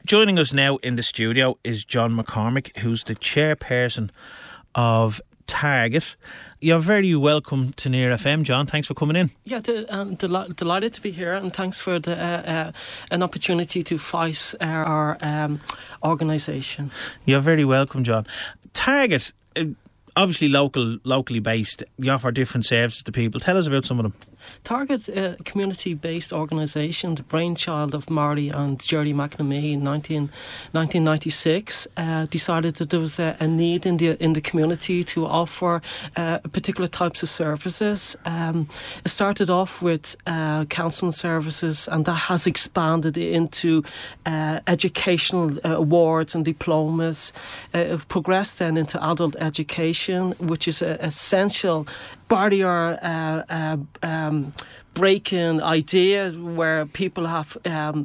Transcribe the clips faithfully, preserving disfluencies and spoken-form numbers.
Joining us now in the studio is John McCormick, who's the chairperson of Target. You're very welcome to Near F M, John. Thanks for coming in. Yeah, de- um, del- delighted to be here, and thanks for the, uh, uh, an opportunity to voice our, our um, organisation. You're very welcome, John. Target, uh, obviously local, locally based. You offer different services to people. Tell us about some of them. Target, a community-based organisation, the brainchild of Marty and Jerry McNamee in nineteen ninety-six, uh, decided that there was a, a need in the in the community to offer uh, particular types of services. Um, it started off with uh, counselling services, and that has expanded into uh, educational uh, awards and diplomas. Uh, it progressed then into adult education, which is an essential barrier uh, uh, um, breaking idea where people have um,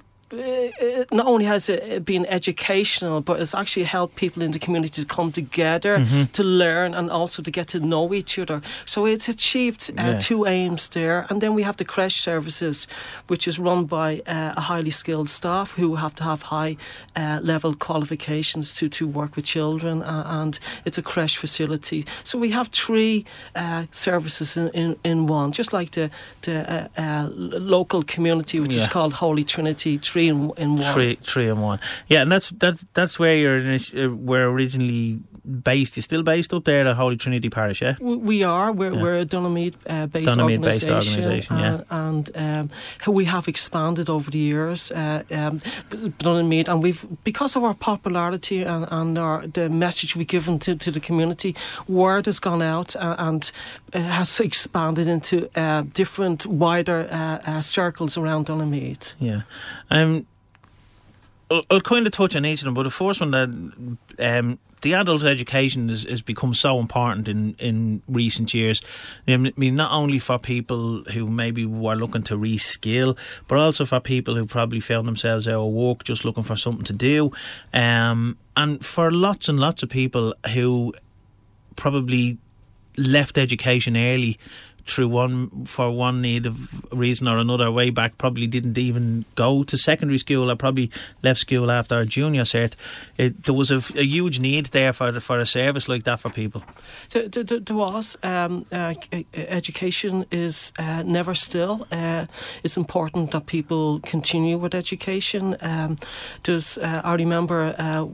it not only has it been educational, but it's actually helped people in the community to come together, mm-hmm. to learn, and also to get to know each other. So it's achieved uh, yeah. two aims there. And then we have the creche services, which is run by uh, a highly skilled staff who have to have high uh, level qualifications to, to work with children, uh, and it's a creche facility. So we have three uh, services in, in, in one, just like the, the uh, uh, local community, which yeah. is called Holy Trinity, three in, in one. Three, three in one. Yeah, and that's that's that's where you're uh, were originally based. You're still based up there at Holy Trinity Parish, yeah? We are. We're, yeah. we're a Donaghmede uh, based Donaghmede organisation. based organisation, yeah. And, and um, we have expanded over the years, uh, um, Donaghmede, and we've, because of our popularity and, and our, the message we've given to, to the community, word has gone out uh, and uh, has expanded into uh, different wider uh, uh, circles around Donaghmede. Yeah. Um, I'll, I'll kind of touch on each of them, but the first one that um, the adult education has, has become so important in, in recent years. I mean, not only for people who maybe were looking to reskill, but also for people who probably found themselves out of work just looking for something to do. Um, and for lots and lots of people who probably left education early through one for one need of reason or another way back, probably didn't even go to secondary school or probably left school after a junior cert. It, there was a, a huge need there for for a service like that for people. There, there, there was. Um, uh, education is uh, never still. Uh, it's important that people continue with education. Um, there's, uh, I remember uh,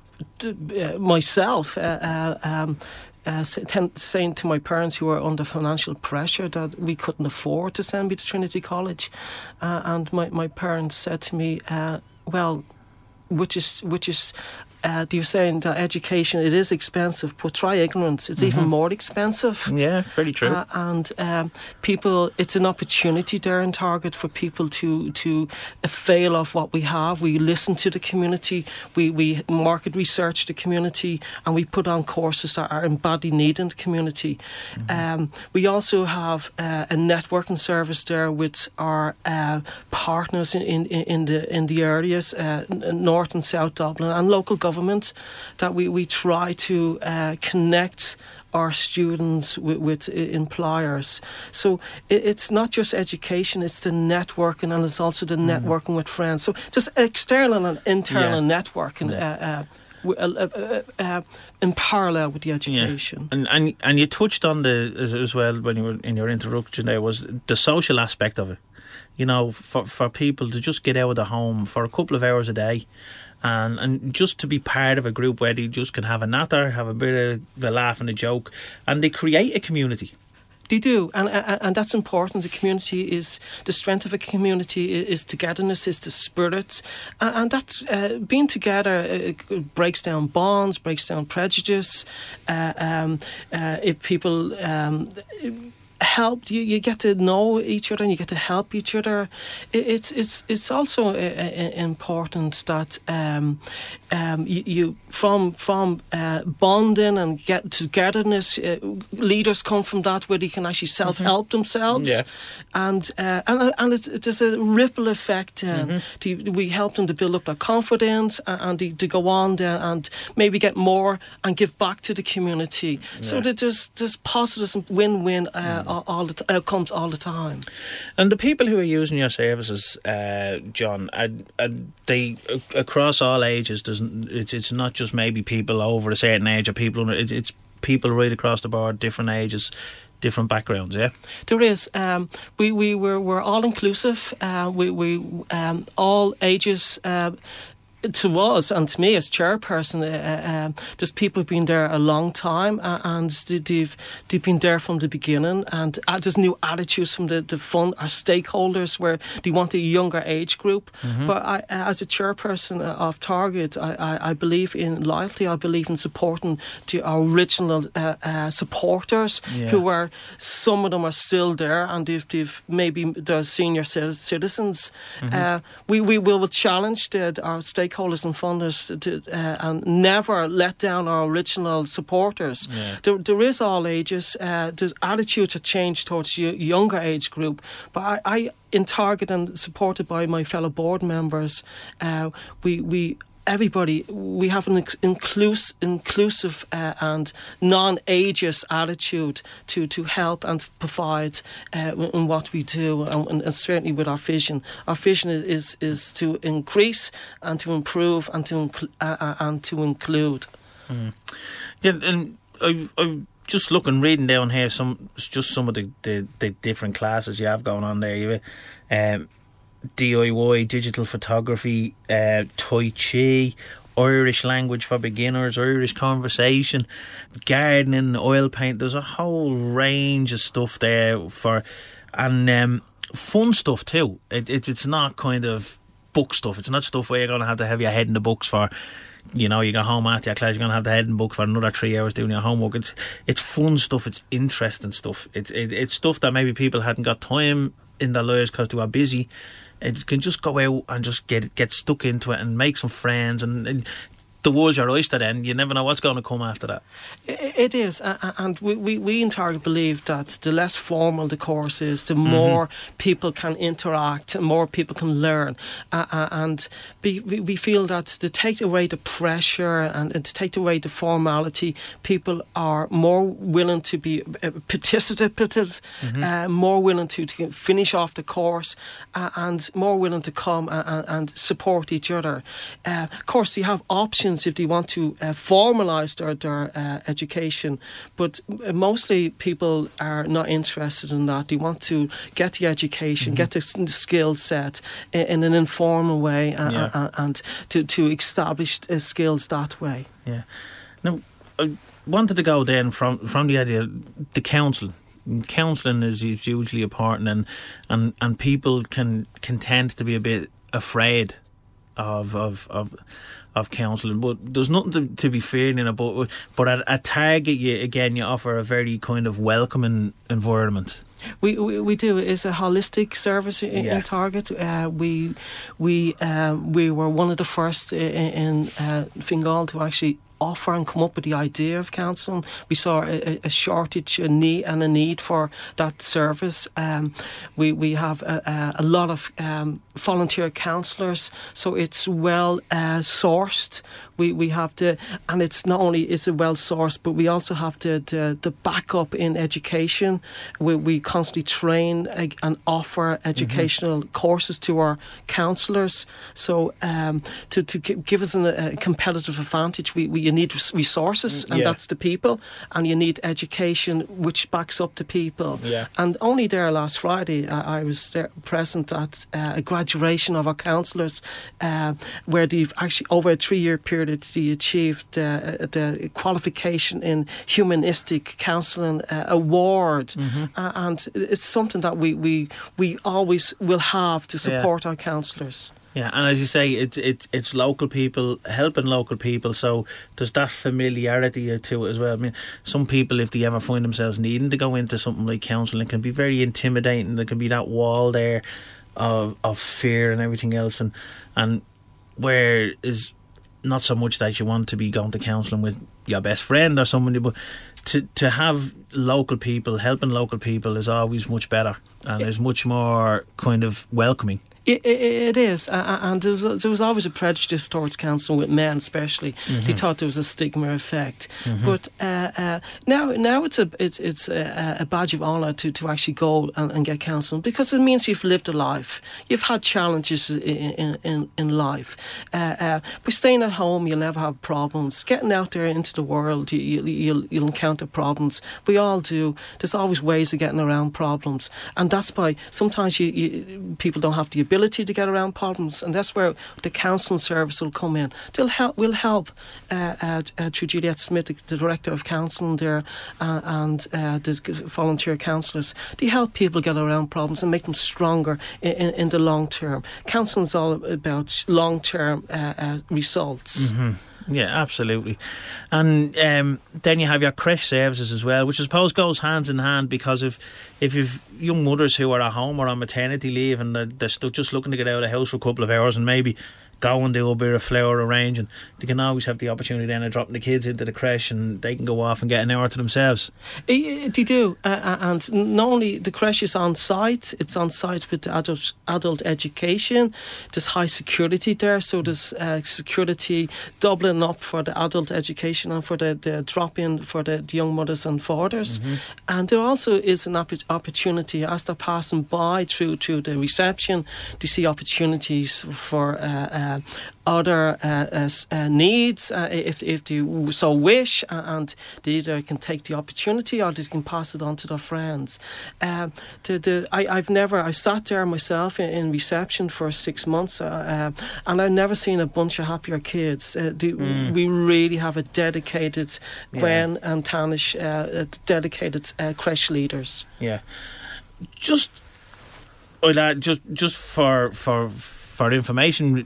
myself. Uh, uh, um, Uh, saying to my parents who were under financial pressure that we couldn't afford to send me to Trinity College, uh, and my, my parents said to me, uh, well, which is which is uh, you're saying that education, it is expensive, but try ignorance, it's mm-hmm. even more expensive. Yeah, very true. Uh, and um, people, it's an opportunity there in Target for people to to avail of what we have. We listen to the community, we, we market research the community, and we put on courses that are in badly needed in the community. Mm-hmm. Um, we also have uh, a networking service there with our uh, partners in, in, in the in the areas, uh, North and South Dublin, and local government, that we, we try to uh, connect our students with, with employers. So it, it's not just education, it's the networking, and it's also the mm. networking with friends. So just external and internal yeah. networking yeah. Uh, uh, uh, uh, uh, in parallel with the education. Yeah. And, and and you touched on the as, as well when you were in your introduction there, was the social aspect of it. You know, for, for people to just get out of the home for a couple of hours a day and, and just to be part of a group where they just can have a natter, have a bit of a laugh and a joke, and they create a community. They do, and, and and that's important. The community is, the strength of a community is, is togetherness, is the spirit, and, and that uh, being together uh, breaks down bonds, breaks down prejudice. Uh, um, uh, if people um, help, you, you get to know each other and you get to help each other. It, it's it's it's also uh, uh, important that um, um, you, you from from uh, bonding and get togetherness. Uh, leaders come from that where they can actually self-help mm-hmm. themselves, yeah. and uh, and and it, it, there's a ripple effect. Uh, mm-hmm. to, we help them to build up their confidence and, and to, to go on there and maybe get more and give back to the community. Yeah. So that there's there's positives and win-win. Uh, all, all the t- outcomes all the time. And the people who are using your services, uh, John, are, are they across all ages? Doesn't it's it's not just maybe people over a certain age or people. It's, it's people right across the board, different ages, different backgrounds. Yeah, there is. Um, we we were we're all inclusive. Uh, we we um, all ages. Uh, To us and to me as chairperson, uh, um, there's people who've been there a long time, uh, and they've they've been there from the beginning. And uh, there's new attitudes from the, the fund, our stakeholders, where they want a younger age group. Mm-hmm. But I, as a chairperson of Target, I, I, I believe in loyalty. I believe in supporting to our original uh, uh, supporters, yeah. who are, some of them are still there, and they've, they've maybe the senior citizens. Mm-hmm. Uh, we we will challenge the, our stakeholders. Stakeholders and funders to, uh, and never let down our original supporters. Yeah. There, there is all ages. Uh, the attitudes have changed towards the younger age group, but I, I in Target and supported by my fellow board members, uh, we we. Everybody, we have an inclus- inclusive uh, and non-ageist attitude to, to help and provide uh, in what we do, and, and certainly with our vision. Our vision is is to increase and to improve and to inc- uh, and to include. Mm. Yeah, and I, I just looking, reading down here, some just some of the, the, the different classes you have going on there. You, um, D I Y, digital photography, uh, Tai Chi, Irish language for beginners, Irish conversation, gardening, oil paint. There's a whole range of stuff there for, and um, fun stuff too. It, it it's not kind of book stuff. It's not stuff where you're going to have to have your head in the books for. You know, you go home after your class, you're going to have the head in the book for another three hours doing your homework. It's it's fun stuff. It's interesting stuff. It's it, it's stuff that maybe people hadn't got time in their lives because they were busy. It can just go out and just get get stuck into it and make some friends, and, and the world's your oyster then. You never know what's going to come after that. It is, and we, we, we in Target believe that the less formal the course is, the more mm-hmm. people can interact, and more people can learn. Uh, and be, we feel that to take away the pressure and, and to take away the formality, people are more willing to be participative, mm-hmm. uh, more willing to, to finish off the course, uh, and more willing to come and, and support each other. Uh, of course, you have options if they want to uh, formalise their, their uh, education, but mostly people are not interested in that. They want to get the education, mm-hmm. get the skill set in, in an informal way, and, yeah. and, and to, to establish uh, skills that way. Yeah. Now, I wanted to go then from, from the idea, the counselling. Counselling is usually a part, and and and people can, can tend to be a bit afraid of of of. of counselling, but there's nothing to, to be feared in it. But, but at, at Target, you, again, you offer a very kind of welcoming environment. We we, we do. It's a holistic service in, yeah. in Target. Uh, we we um, we were one of the first in, in uh, Fingal to actually offer and come up with the idea of counselling. We saw a, a shortage, a need, and a need for that service. Um, we we have a, a lot of um, volunteer counsellors, so it's well uh, sourced. We we have the, and it's not only is it well sourced, but we also have the the, the backup in education. We we constantly train and offer educational mm-hmm. courses to our counsellors. So um, to to give us an, a competitive advantage, we we you need resources, and yeah. that's the people, and you need education which backs up the people. Yeah. And only there last Friday, uh, I was there present at uh, a graduation of our counsellors, uh, where they've actually over a three-year period they achieved uh, the qualification in humanistic counselling uh, award, mm-hmm. uh, and it's something that we we we always will have to support yeah. our counsellors. Yeah, and as you say, it's it, it's local people helping local people, so there's that familiarity to it as well. I mean, some people, if they ever find themselves needing to go into something like counselling, it can be very intimidating. There can be that wall there of of fear and everything else, and and where is not so much that you want to be going to counselling with your best friend or somebody, but to to have local people helping local people is always much better and yeah. is much more kind of welcoming. It, it, it is, uh, and there was, there was always a prejudice towards counselling with men, especially. Mm-hmm. They thought there was a stigma effect, mm-hmm. but uh, uh, now now it's a it's it's a, a badge of honour to, to actually go and, and get counselling, because it means you've lived a life, you've had challenges in in, in life. Uh, uh, by staying at home, you'll never have problems. Getting out there into the world, you, you, you'll you'll encounter problems. We all do. There's always ways of getting around problems, and that's why sometimes you, you people don't have the ability to get around problems, and that's where the counselling service will come in. They'll help. Will help uh, uh, uh, through Juliette Smith, the, the director of counselling there, uh, and uh, the volunteer counsellors. They help people get around problems and make them stronger in, in, in the long term. Counselling is all about long term uh, uh, results. Mm-hmm. Yeah, absolutely. And um, then you have your creche services as well, which I suppose goes hands in hand, because if if you've young mothers who are at home or on maternity leave and they're, they're still just looking to get out of the house for a couple of hours and maybe go and do a bit of flower arranging, they can always have the opportunity then of dropping the kids into the creche and they can go off and get an hour to themselves. They do, uh, and not only the creche is on site, it's on site with adult adult education. There's high security there, so there's uh, security doubling up for the adult education and for the, the drop-in for the, the young mothers and fathers. Mm-hmm. And there also is an opp- opportunity as they're passing by through, through the reception to see opportunities for uh, uh, Uh, other uh, uh, uh, needs uh, if if they so wish, uh, and they either can take the opportunity or they can pass it on to their friends. Uh, the, the, I, I've never I sat there myself in, in reception for six months uh, uh, and I've never seen a bunch of happier kids. Uh, the, mm. We really have a dedicated yeah. Gwen and Tanish uh, dedicated uh, creche leaders. Yeah, just well, uh, just just for for. For information,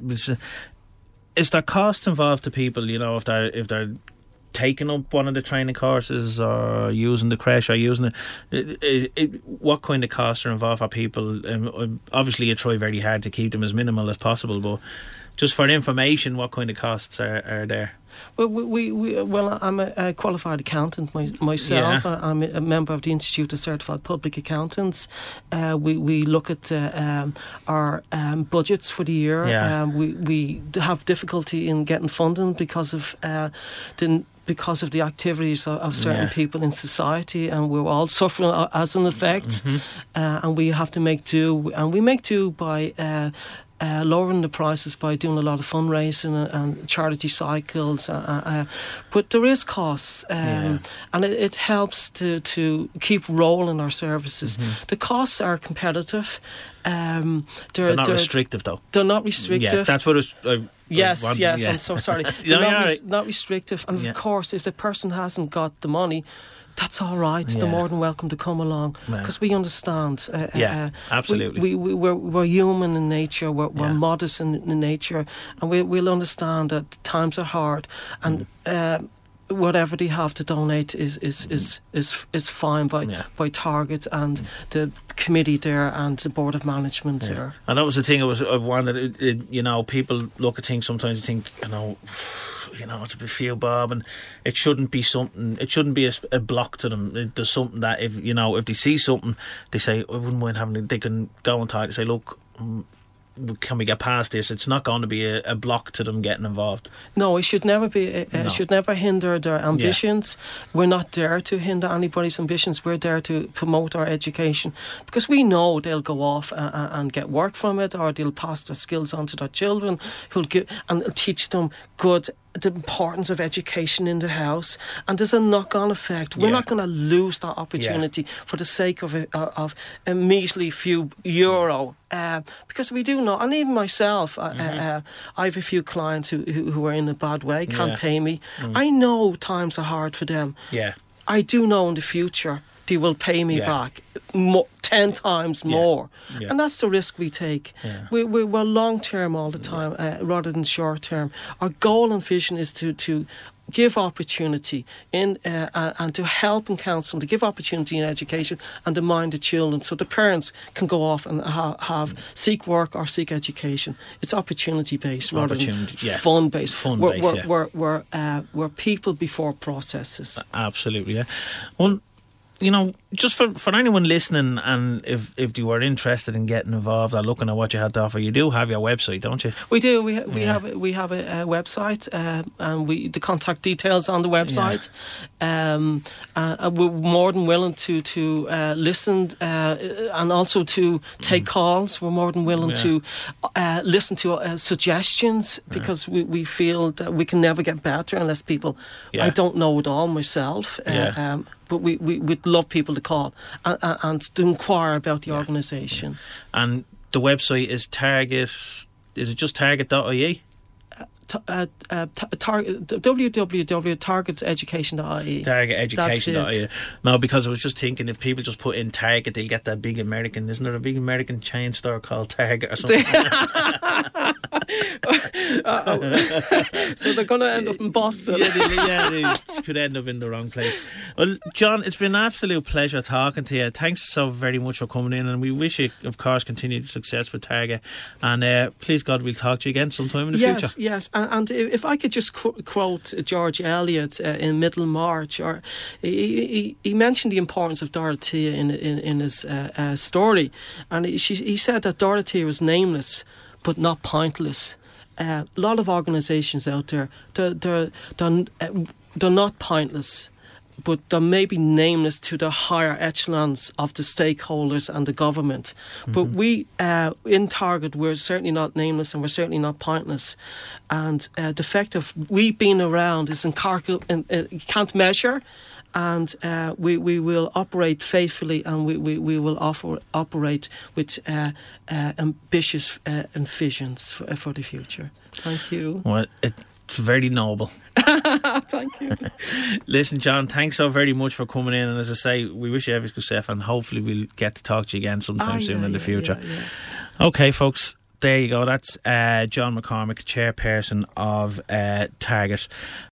is there costs involved to people? You know, if they're if they're taking up one of the training courses or using the creche or using it, it, it, it what kind of costs are involved for people? Um, obviously, you try very hard to keep them as minimal as possible, but just for information, what kind of costs are, are there? Well, we, we, well, I'm a, a qualified accountant my, myself. Yeah. I'm a member of the Institute of Certified Public Accountants. Uh, we we look at uh, um, our um, budgets for the year. Yeah. Um, we we have difficulty in getting funding because of uh, the. because of the activities of, of certain yeah. people in society, and we're all suffering as an effect. Mm-hmm. Uh, and we have to make do, and we make do by uh, uh, lowering the prices by doing a lot of fundraising and, and charity cycles. Uh, uh, but there is costs, um, yeah. and it, it helps to, to keep rolling our services. Mm-hmm. The costs are competitive. Um, they're, they're not they're, restrictive, though. They're not restrictive. Yeah, that's what it's... Uh, Yes, wanted, yes, yeah. I'm so sorry. no, not, right. res- not restrictive. And yeah. of course, if the person hasn't got the money, that's all right. Yeah. They're more than welcome to come along, because we understand. Uh, yeah, uh, absolutely. We, we, we're, we're human in nature, we're, we're yeah. modest in, in nature, and we, we'll understand that times are hard, and mm. uh, whatever they have to donate is is mm. is, is is fine by yeah. by Target and mm. the committee there and the board of management yeah. there. And that was the thing. I was I wanted. It, it, you know, people look at things sometimes and think, you know, you know, it's a bit few bob, and it shouldn't be something. It shouldn't be a, a block to them. It, there's something that if you know if they see something, they say, I wouldn't mind having it. They can go and talk. They say, look. Um, can we get past this? It's not going to be a, a block to them getting involved. No, it should never be. It no. should never hinder their ambitions. Yeah. We're not there to hinder anybody's ambitions. We're there to promote our education, because we know they'll go off and, and get work from it, or they'll pass their skills on to their children, who'll give and teach them good. The importance of education in the house, and there's a knock-on effect. We're yeah. not going to lose that opportunity yeah. for the sake of a, of a measly few euro, uh, because we do know. And even myself, mm-hmm. uh, uh, I have a few clients who, who who are in a bad way, can't yeah. pay me. Mm. I know times are hard for them. Yeah, I do know in the future they will pay me yeah. back more, ten times yeah. more. Yeah. And that's the risk we take. Yeah. We, we, we're long-term all the time yeah. uh, rather than short-term. Our goal and vision is to, to give opportunity in uh, uh, and to help and counsel, to give opportunity in education and to mind the children, so the parents can go off and ha- have seek work or seek education. It's opportunity-based rather opportunity, than yeah. fun-based. Fun-based, we're, we're, yeah. we're, we're, uh, we're people before processes. Absolutely, yeah. One you know, just for, for anyone listening, and if, if you were interested in getting involved or looking at what you had to offer, you do have your website, don't you? We do. We we Yeah. have we have a, a website, uh, and we the contact details on the website. Um, uh, and we're more than willing to to uh, listen uh, and also to take calls. We're more than willing Yeah. to uh, listen to uh, suggestions, because we, we feel that we can never get better unless people. Yeah. I don't know it all myself. Uh, Yeah. um, But we, we, we'd love people to call and, and, and to inquire about the organisation. And the website is Target, is it just target dot I E? T- uh, uh, t- tar- w w w dot target education dot I E. target education dot I E. That's No, because I was just thinking, if people just put in Target, they'll get that big American, isn't there a big American chain store called Target or something? So they're going to end up in Boston. yeah, they, yeah, they could end up in the wrong place. Well, John, it's been an absolute pleasure talking to you. Thanks so very much for coming in, and we wish you, of course, continued success with Target. And uh, please God, we'll talk to you again sometime in the yes, future. Yes, and, and if I could just qu- quote George Eliot uh, in Middlemarch, or he, he, he mentioned the importance of Dorothea in in, in his uh, uh, story, and he, she, he said that Dorothea was nameless but not pointless. Uh, a lot of organisations out there, they're, they're, they're, uh, they're not pointless, but they're maybe nameless to the higher echelons of the stakeholders and the government. Mm-hmm. But we, uh, in Target, we're certainly not nameless, and we're certainly not pointless. And uh, the fact of we being around is incalculable, uh, you can't measure. And uh, we, we will operate faithfully, and we, we, we will offer, operate with uh, uh, ambitious uh, visions for, for the future. Thank you. Well, it's very noble. Thank you. Listen, John, thanks so very much for coming in. And as I say, we wish you every success, and hopefully we'll get to talk to you again sometime ah, soon yeah, in the yeah, future. Yeah, yeah. Okay, folks. There you go. That's uh, John McCormick, chairperson of uh, Target.